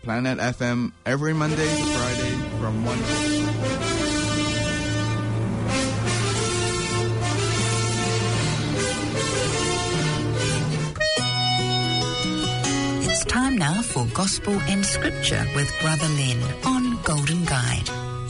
Planet FM every Monday to Friday from 1 It's time now for Gospel in Scripture with Brother Lynn on Golden Guide.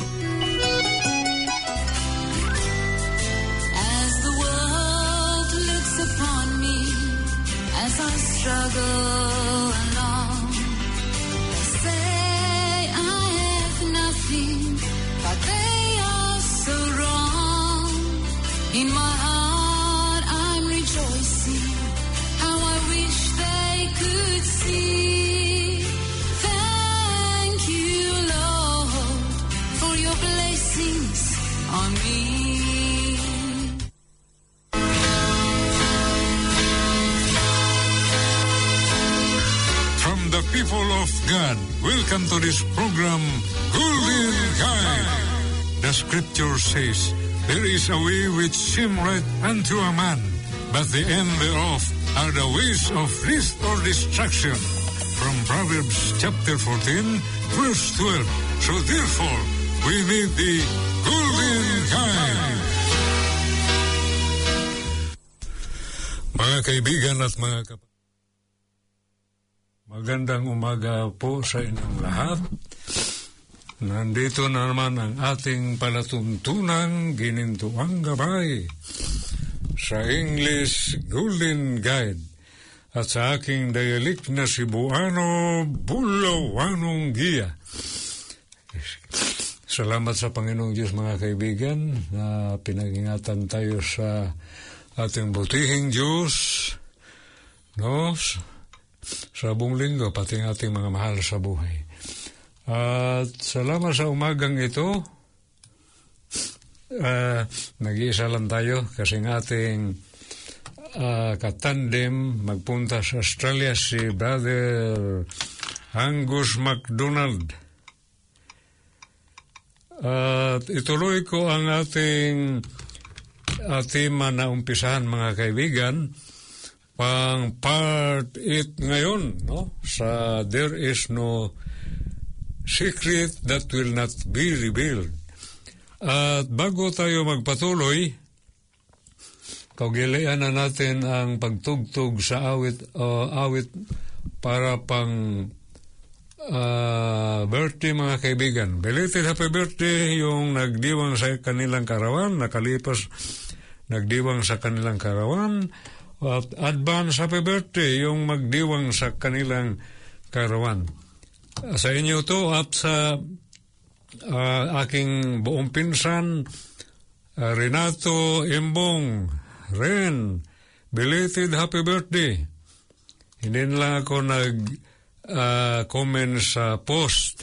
As the world looks upon me, as I struggle along, they say I have nothing, but they are so wrong. In my heart I'm rejoicing, how I wish they could see. Thank you, Lord, for your blessings on me. From the people of God, welcome to this program, Golden Guide. The scripture says, there is a way which seem right unto a man, but the end thereof are the ways of death or destruction. From Proverbs chapter 14, verse 12. So therefore, we need the Golden Guide. Mga kaibigan at mga kapatid, magandang umaga po sa inyong lahat. Nandito na naman ang ating palatuntunang ginintuang gabay sa English Golden Guide at sa aking dialect na Cebuano, Bulawanong Giya. Salamat sa Panginoong Diyos, mga kaibigan, na pinag-ingatan tayo sa ating butihing Diyos, no? Sa buong linggo, pati ang ating mga mahal sa buhay. At salamat sa umagang ito. Nag-iisa lang tayo kasi ng ating katandem magpunta sa Australia, si Brother Angus MacDonald. At ituloy ko ang ating tema na umpisahan, mga kaibigan, pang part 8 ngayon, no? Sa There is no secret that will not be revealed. At bago tayo magpatuloy, kaugilian na natin ang pagtugtog sa awit para pang birthday, mga kaibigan. Belated happy birthday yung nagdiwang sa kanilang karawan, nagdiwang sa kanilang karawan. At advance happy birthday yung magdiwang sa kanilang karawan. Sa inyo to at sa aking buong pinsan, Renato Imbong, Ren, belated happy birthday. Hindi lang ako comment sa post.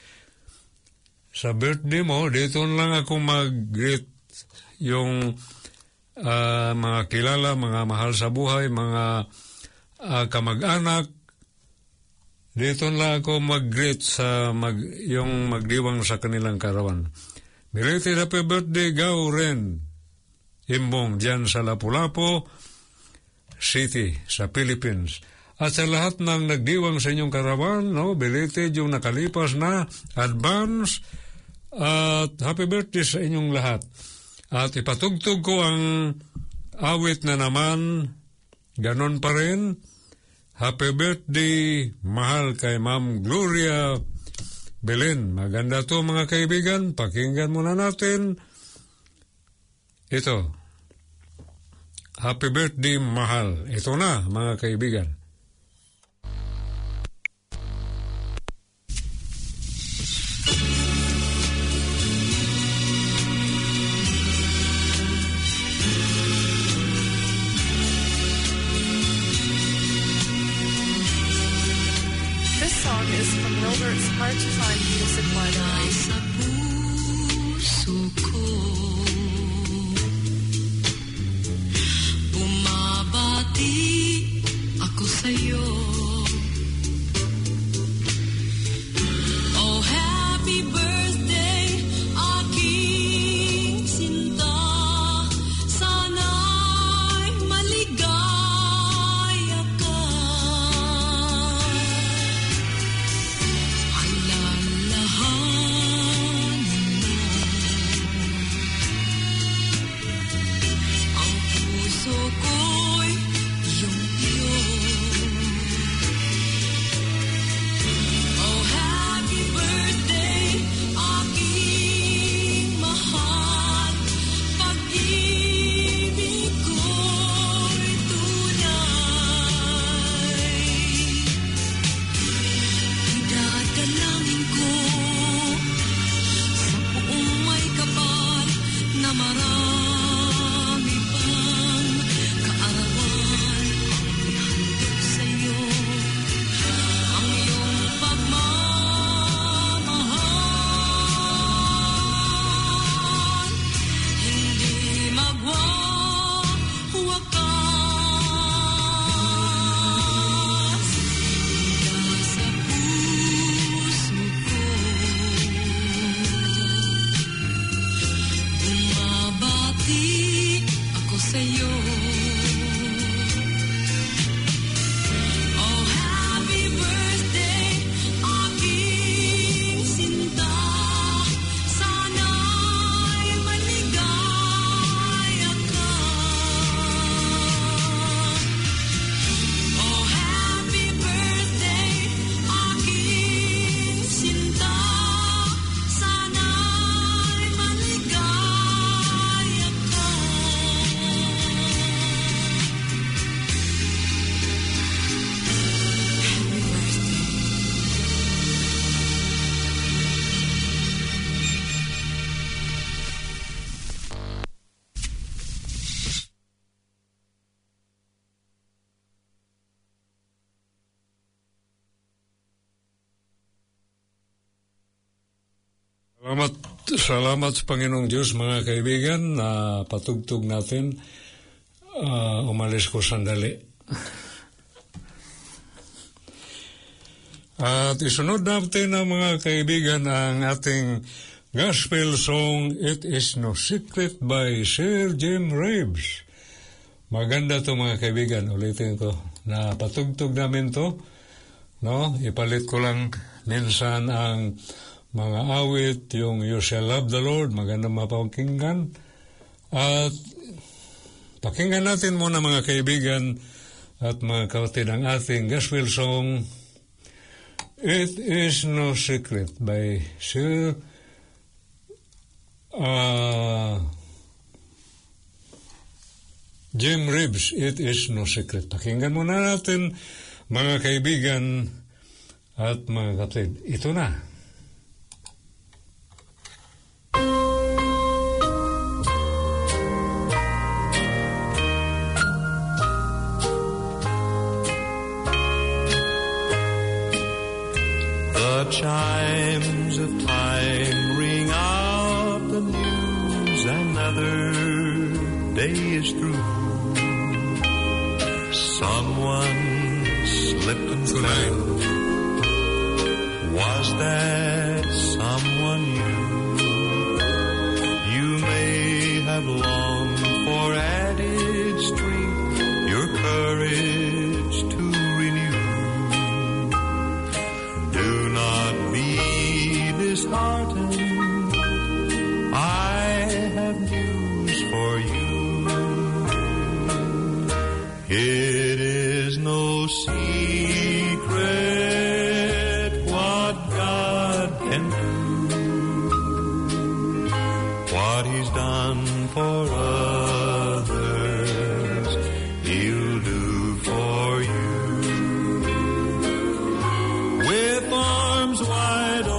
Sa birthday mo, dito lang ako mag-greet yung mga kilala, mga mahal sa buhay, mga kamag-anak. Dito lang ako mag-greet sa yung magdiwang sa kanilang karawan. Belated happy birthday, Gao Ren Imbong, dyan sa Lapu-Lapu City, sa Philippines. At sa lahat ng nagdiwang sa inyong karawan, no, belated yung nakalipas na advance, at happy birthday sa inyong lahat. At ipatugtog ko ang awit na naman, ganon pa rin. Happy birthday, mahal kay Ma'am Gloria Belen. Maganda to, mga kaibigan. Pakinggan muna natin. Ito. Happy birthday, mahal. Ito na, mga kaibigan. Is from Wilbert's Hard to Find Music Library. Sa puso ko, bumabati ako sa'yo. Oh, happy birthday, aking sinta. Sana'y maligaya ka. Salamat sa Panginoong Diyos, mga kaibigan, na patugtog natin. Umalis ko sandali. At isunod natin na mga kaibigan ang ating gospel song, It Is No Secret by Sir Jim Reeves. Maganda to mga kaibigan, ulitin ko. Na patugtog namin to, no? Ipalit ko lang minsan ang mga awit, yung You Shall Love the Lord, magandang mapakinggan. At pakinggan natin muna mga kaibigan at mga kapatid ang ating gospel song, It Is No Secret by Sir Jim Reeves, It Is No Secret. Pakinggan muna natin mga kaibigan at mga kapatid. Ito na. The chimes of time ring out the news, another day is through. Someone slipped and fell. Was that someone you? You may have longed for added strength, your courage to renew. Do not be disheartened, I have news for you. It is no secret what God can do, what He's done for others, He'll do for you. With arms wide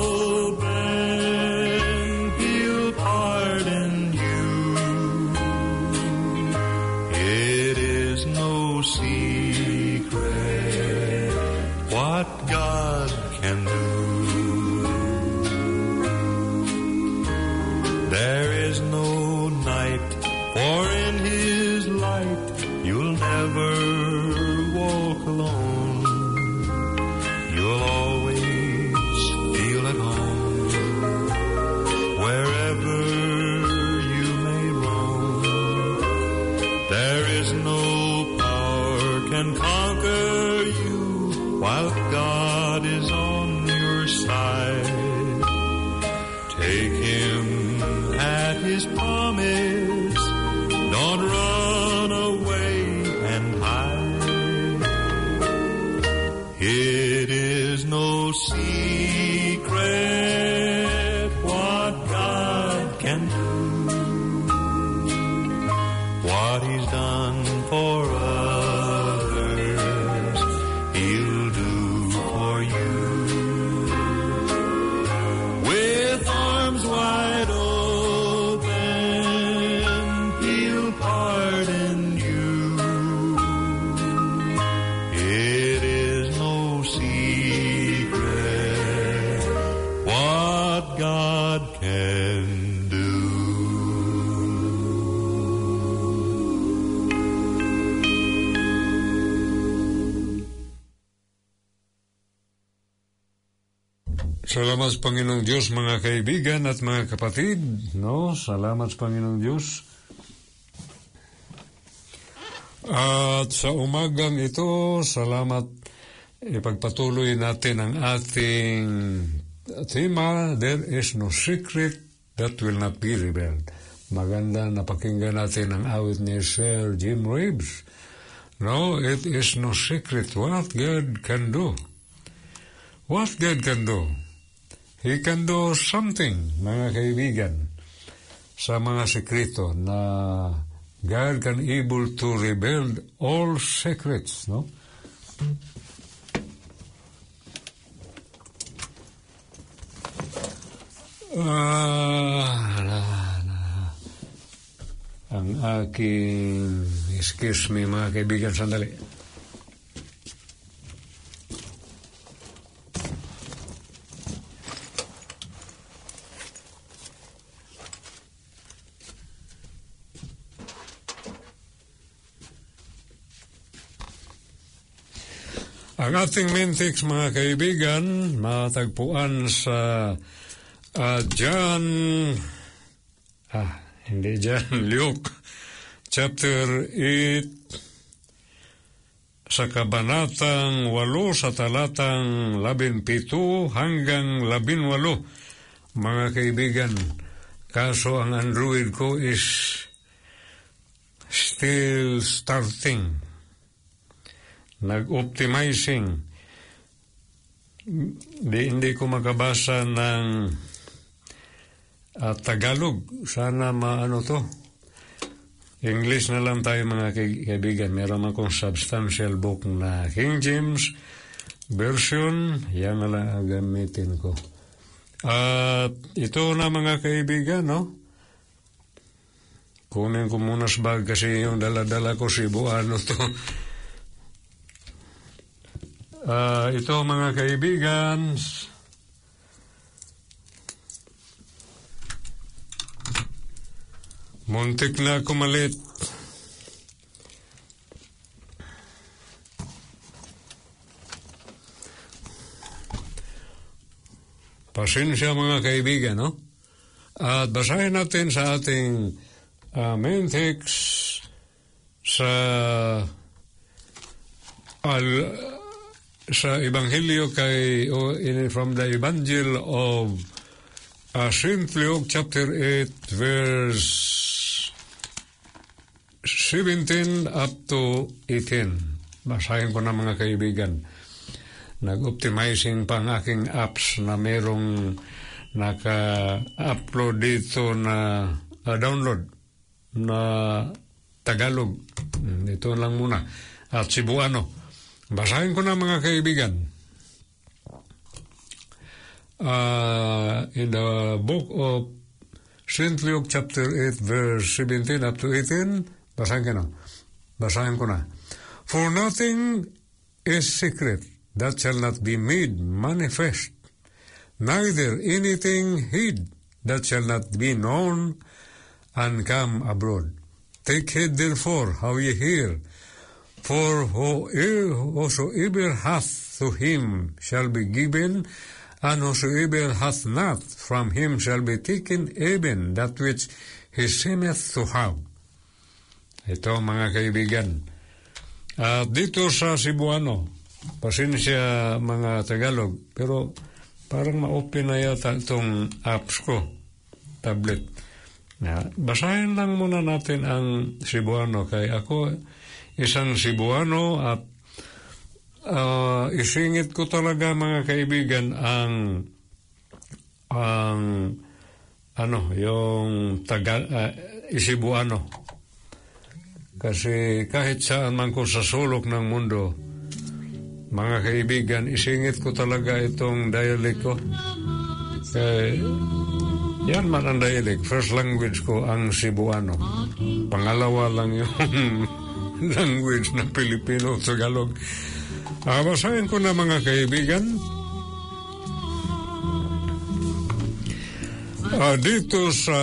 open, He'll pardon you. It is no secret what God can do. There is no night, for in His light you'll never walk alone. You'll always feel at home wherever you may roam. There is no power can conquer you while God is on your side. Take Him at His promise, don't run away and hide. It is no secret what God can do, what He's done for others, He'll do for you. With arms wide open, He'll pardon you. It is no secret what God can do. Salamat sa Panginoong Diyos, mga kaibigan at mga kapatid. No? Salamat sa Panginoong Diyos. At sa umagang ito, salamat. Ipagpatuloy natin ang ating tema, There is no secret that will not be revealed. Maganda na pakinggan natin ang awit ni Sir Jim Reeves. No, it is no secret what God can do. What God can do. He can do something, mga kaibigan, sa mga sekreto na God can able to reveal all secrets, no? Ang aking, excuse me mga kaibigan, sandali. Ang ating main text, mga kaibigan, matagpuan sa Luke chapter 8 sa kabanatang 8 sa talatang 17 hanggang 18. Mga kaibigan, kaso ang Android ko is still starting, nag-optimizing. Hindi ko makabasa ng Tagalog. Sana maano to. English na lang tayo, mga kaibigan. Meron akong substantial book na King James version. Yan na lang ang gamitin ko. At ito na, mga kaibigan, no? Kunin ko muna sa bag kasi yung dala-dala ko Cebuano to. Ito, mga kaibigan, muntik na kumalit. Pasensya, mga kaibigan, no? At basahin natin sa ating main text sa Ebanghelyo from the Evangel of St. Luke chapter 8 verse 17 up to 18. Basahin ko na, mga kaibigan. Nag-optimizing pa ang aking apps na merong naka-upload dito na download na Tagalog. Ito lang muna. At Cebuano. Basahin ko na, mga kaibigan. In the book of St. Luke chapter 8 verse 17 up to 18, Basahin ko na. For nothing is secret that shall not be made manifest, neither anything hid that shall not be known and come abroad. Take heed therefore how ye hear, for whosoever hath to him shall be given, and whosoever hath not, from him shall be taken even that which he seemeth to have. Ito, mga kaibigan. Dito sa Cebuano, pasensya mga Tagalog, pero parang ma-open na yata itong apps ko, tablet. Basahin lang muna natin ang Cebuano, kay ako isang Cebuano at isingit ko talaga, mga kaibigan, yung Cebuano. Kasi kahit saan man ko sa sulok ng mundo, mga kaibigan, isingit ko talaga itong dialect ko. Yan man ang dialect. First language ko ang Cebuano. Pangalawa lang yung language na Pilipino, Tagalog. Basahin ko na, mga kaibigan. Dito sa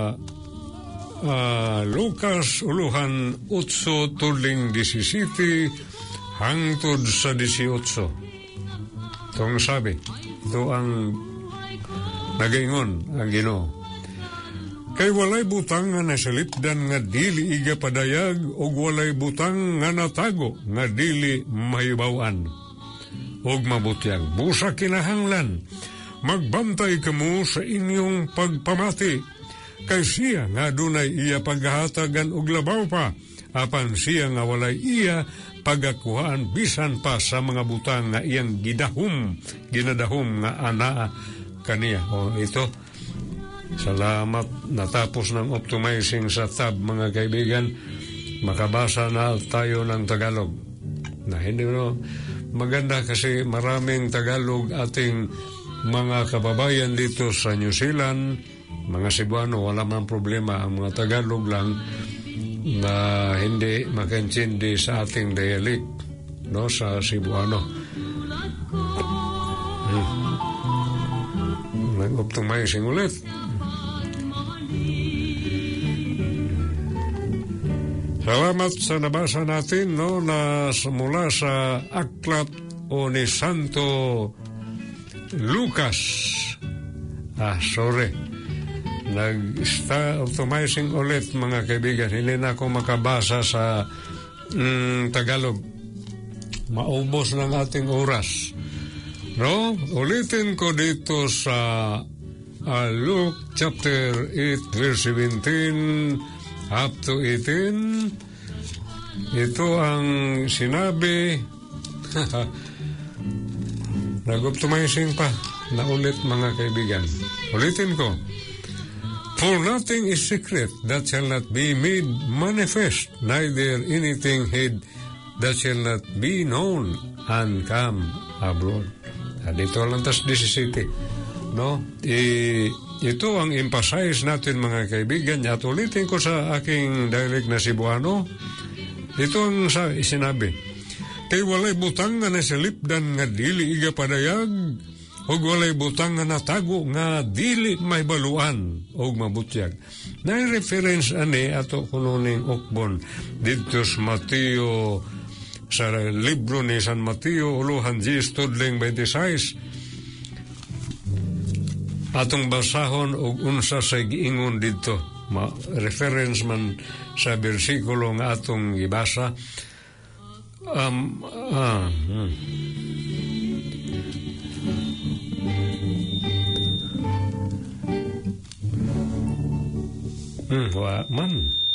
Lucas 8 tuling 17 hangtod sa 18. Itong sabi, ito ang nagaingon ang Ginoo. Kay walay butang nga nasalipdan nga dili iga padayag, o walay butang nga natago nga dili mahibawan og mabutyag. Busa kinahanglan magbantay kamo sa inyong pagpamati, kay siya nga dunay iya paghahatagan og labaw pa, apan siya nga walay iya pagakuhaan bisan pa sa mga butang nga iyang ginadahom nga anaa kaniya. Ito, salamat, natapos ng optimizing sa tab, mga kaibigan. Makabasa na tayo ng Tagalog. Na hindi maganda kasi maraming Tagalog ating mga kababayan dito sa New Zealand, mga Cebuano, wala man problema. Ang mga Tagalog lang na hindi makaintindi sa ating dialect, no, sa Cebuano. Nag-optimizing ulit. Salamat sa nabasa natin, no, na mula sa aklat o ni Santo Lucas. Sorry. Nag-automizing ulit mga kaibigan. Hindi na ako makabasa sa Tagalog. Maubos ng ating oras. No? Ulitin ko dito sa Luke chapter 8 verse 17 up to 18. Ito ang sinabi. Nag-optimizing pa. Naulit mga kaibigan. Ulitin ko. For nothing is secret that shall not be made manifest, neither anything hid that shall not be known and come abroad. Dito lang tas 17. No? Ito ang emphasize natin mga kaibigan. At ulitin ko sa aking dialect na Cebuano. Ito ang sinabi. Kay walay butang nga nasilipdan nga dili iga padayag, og walay butang nga natago nga dili may baluan og mabutyag. Na-reference ani ato kununing ukbon dito sa Mateo, sa libro ni San Mateo, uluhan 10 tudling 26. Atong basahon og unsa sa giingon dito. Reference man sa bersikulo nga atong ibasa. Man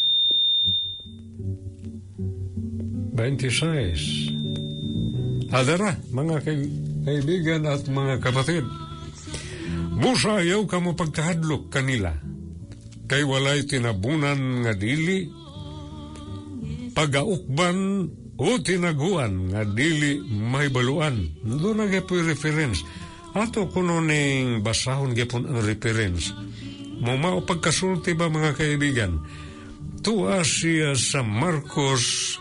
26. Adara, mga kaibigan at mga kapatid, busa ayaw ka mo pagkahadlok kanila, kay walay tinabunan nga dili, pagaukban o tinaguan nga dili may baluan. Doon na gapoy reference. Ato kuno ning basahon gapon ang reference. Mumao pagkasulti ba mga kaibigan? Tuwa siya sa Marcos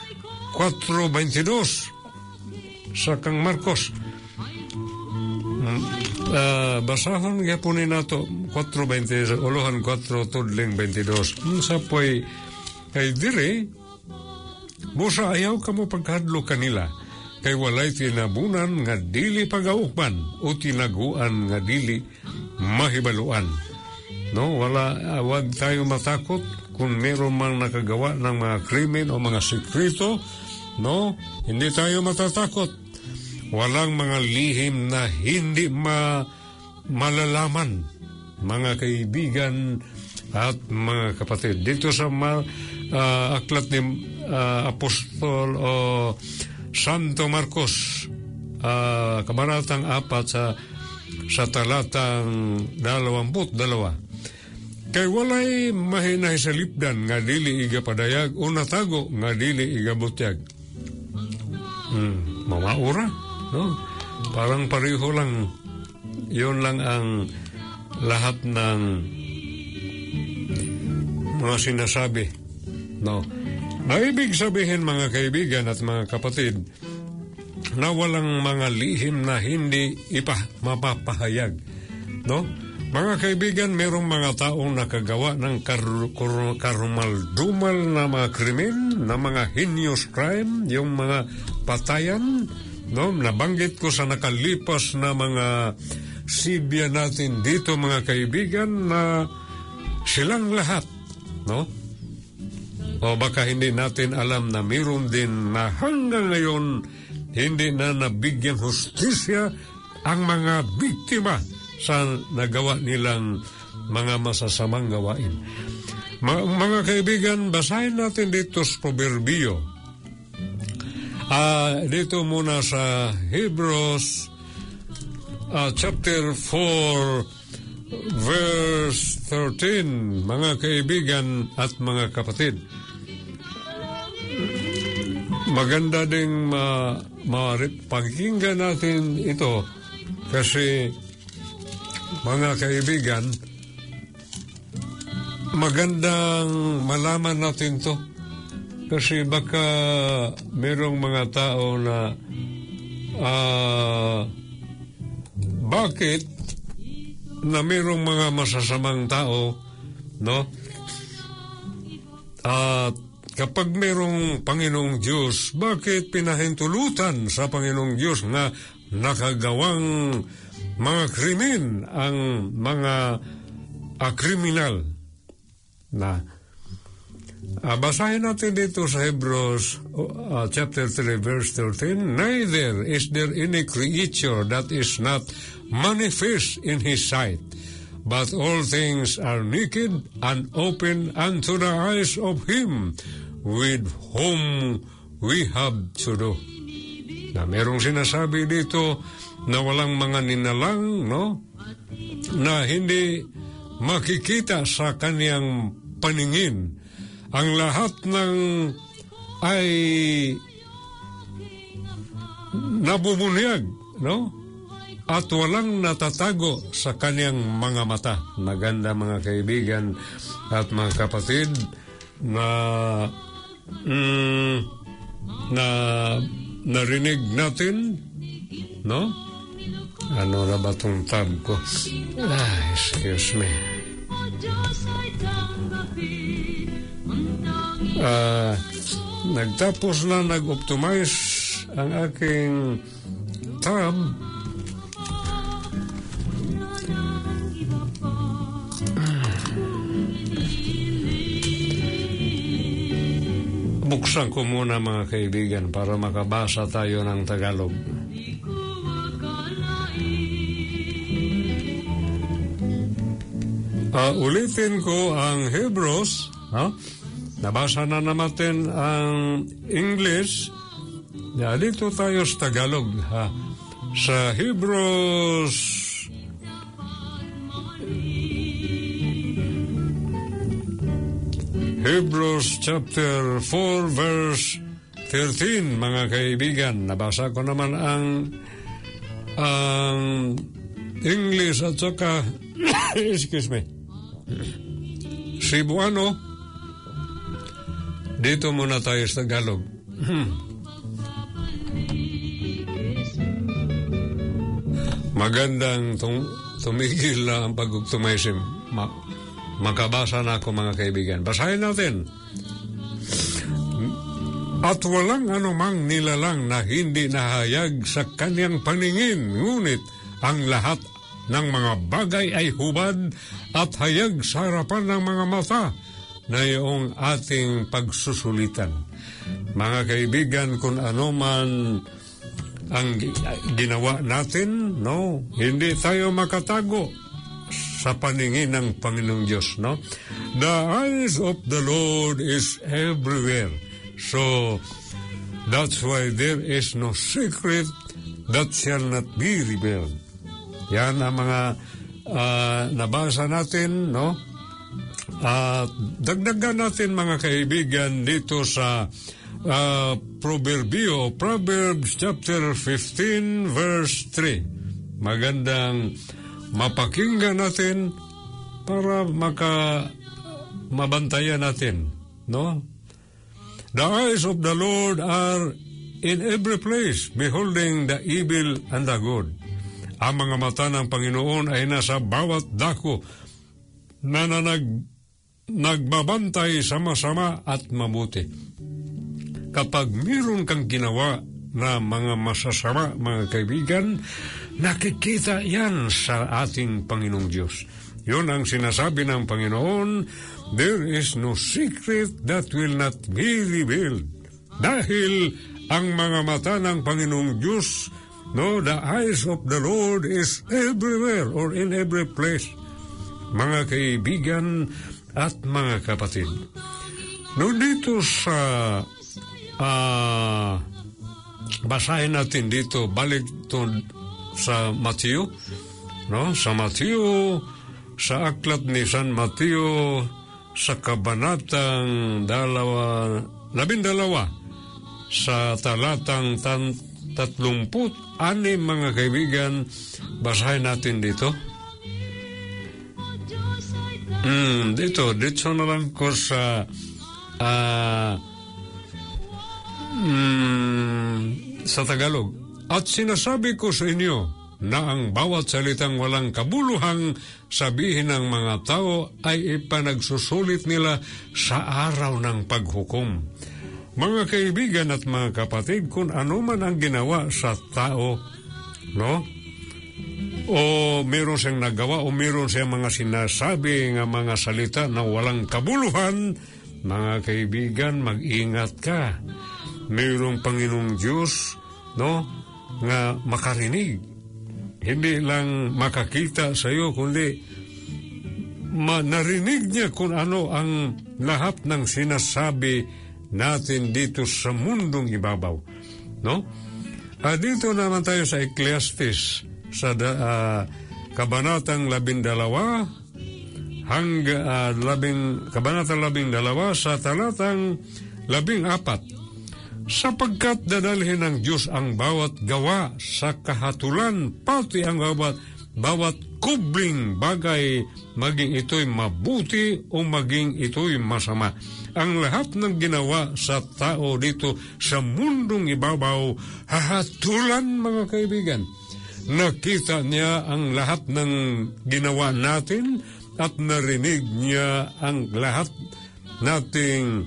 4:22. Sa kang Marcos. Basahon gaponin nato 4:20, uluhan 4 tudling 22. Sa po'y kay dire, busa ayaw ka mo pagkadlo kanila, kay walay tinabunan nga dili pagaukban o tinaguan nga dili mahibaluan. No, wag tayo matakot kung meron mang nakagawa ng mga krimen o mga sekreto. No, hindi tayo matatakot. Walang mga lihim na hindi malalaman, mga kaibigan at mga kapatid. Dito sa aklat ni Apostol o Santo Marcos, kabanatang 4 sa talatang 22. Kay walay mahinahi sa lipdan nga dili iga padayag o natago nga dili iga butyag. Mamaura, no? Parang pareho lang. Yun lang ang lahat ng mga sinasabi, no? Naibig sabihin mga kaibigan at mga kapatid na walang mga lihim na hindi mapapahayag, no? Mga kaibigan, merong mga taong nakagawa ng karumal-dumal na mga krimen, na mga heinous crime, yung mga patayan, no? Nabanggit ko sa nakalipas na mga sibya natin dito mga kaibigan na silang lahat, no? O baka hindi natin alam na meron din na hanggang ngayon hindi na nabigyan hustisya ang mga biktima sa nagawa nilang mga masasamang gawain. Mga kaibigan, basahin natin dito sa Proverbio. Dito muna sa Hebrews chapter 4 verse 13, mga kaibigan at mga kapatid. Maganda ding pakinggan natin ito kasi mga kaibigan, magandang malaman natin to kasi baka merong mga tao na bakit na merong mga masasamang tao, no? At kapag merong Panginoong Diyos, bakit pinahintulutan sa Panginoong Diyos nga nakagawang mga krimen ang mga kriminal? Na basahin natin dito sa Hebrews chapter 3 verse 13, neither is there any creature that is not manifest in His sight, but all things are naked and open unto the eyes of Him with whom we have to do. Na merong sinasabi dito na walang mga ninalang, no? Na hindi makikita sa kaniyang paningin. Ang lahat ng ay nabubunyag, no? At walang natatago sa kaniyang mga mata. Maganda mga kaibigan at mga kapatid na narinig natin, no? Ano na ba itong tab ko? Excuse me. Nagtapos na nag-optimize ang aking tab. Buksan ko muna mga kaibigan para makabasa tayo ng Tagalog. Ulitin ko ang Hebrews. Nabasa na natin ang English. Dito tayo sa Tagalog. Sa Hebrews chapter 4 verse 13, mga kaibigan. Nabasa ko naman ang English at saka excuse me, Cebuano. Dito muna tayo sa Tagalog. Magandang tumigil na ang pag-optimize. Makabasa na ako mga kaibigan. Basahin natin. At walang anumang nilalang na hindi nahayag sa kaniyang paningin, ngunit ang lahat ng mga bagay ay hubad at hayag sa harapan ng mga mata na iyong ating pagsusulitan. Mga kaibigan, kung ano man ang ginawa natin, no, hindi tayo makatago sa paningin ng Panginoong Diyos, no? The eyes of the Lord is everywhere. So, that's why there is no secret that shall not be revealed. Yan ang mga nabasa natin, no? Dagdagan natin mga kaibigan dito sa Proverbs chapter 15 verse 3. Magandang mapakinggan natin para mabantayan natin, no? The eyes of the Lord are in every place, beholding the evil and the good. Ang mga mata ng Panginoon ay nasa bawat dako na nagbabantay sa masama at mabuti. Kapag meron kang ginawa na mga masasama, mga kaibigan, nakikita yan sa ating Panginoong Diyos. Yun ang sinasabi ng Panginoon, there is no secret that will not be revealed. Dahil ang mga mata ng Panginoong Diyos, no, the eyes of the Lord is everywhere or in every place. Mga kaibigan at mga kapatid. No, dito sa basahin natin dito, balik to sa Mateo, no? Sa Mateo, sa aklat ni San Mateo, sa kabanatang 12, sa talatang 36, mga kaibigan, basahin natin dito. Dito na lang ko sa Tagalog. At sinasabi ko sa inyo, na ang bawat salitang walang kabuluhang sabihin ng mga tao ay ipanagsusulit nila sa araw ng paghukom. Mga kaibigan at mga kapatid, kung ano man ang ginawa sa tao, no? O meron siyang nagawa o meron siyang mga sinasabi ng mga salita na walang kabuluhan, mga kaibigan, mag-ingat ka. Mayroong Panginoong Diyos, no, nga makarinig. Hindi lang makakita sa iyo, kundi narinig niya kung ano ang lahat ng sinasabi natin dito sa mundong ibabaw. No? Dito naman tayo sa Ecclesiastes, sa Kabanatang 12, Kabanatang 12 sa talatang 14. Sapagkat dadalhin ng Diyos ang bawat gawa sa kahatulan, pati ang bawat kubling bagay, maging ito'y mabuti o maging ito'y masama. Ang lahat ng ginawa sa tao dito sa mundong ibabaw, hahatulan, mga kaibigan. Nakita niya ang lahat ng ginawa natin at narinig niya ang lahat nating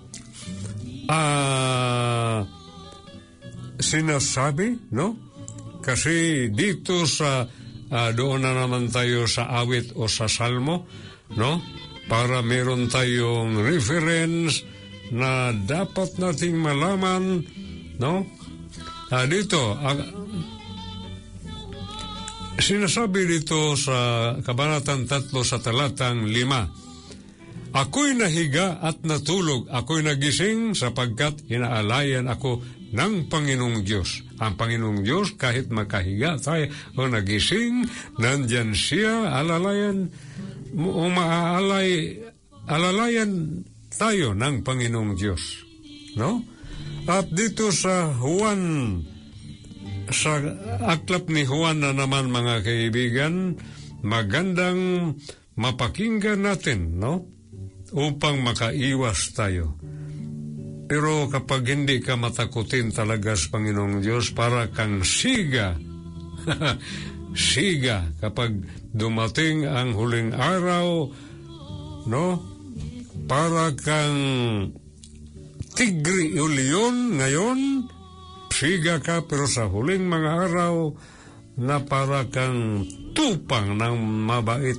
sinasabi, no? Kasi dito sa doon na naman tayo sa awit o sa salmo, no? Para meron tayong reference na dapat nating malaman, no? Dito, sinasabi dito sa Kabanatang 3 sa talatang 5, ako'y nahiga at natulog, ako'y nagising sapagkat inaalayan ako ng Panginoong Diyos. Ang Panginoong Diyos, kahit makahiga tayo o nagising, nandyan siya, alalayan tayo ng Panginoong Diyos. No? At dito sa Juan, sa aklat ni Juan na naman, mga kaibigan, magandang mapakinggan natin, no? Upang makaiwas tayo. Pero kapag hindi ka matakutin talaga sa Panginoong Diyos, para kang siga. Siga. Kapag dumating ang huling araw, no? Para kang tigre o leon ngayon, siga ka, pero sa huling mga araw, na para kang tupang ng mabait.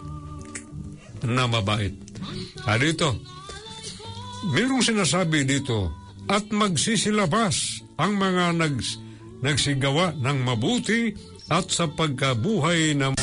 Dito, mayroong sinasabi dito, at magsisilabas ang mga nagsigawa ng mabuti at sa pagkabuhay ng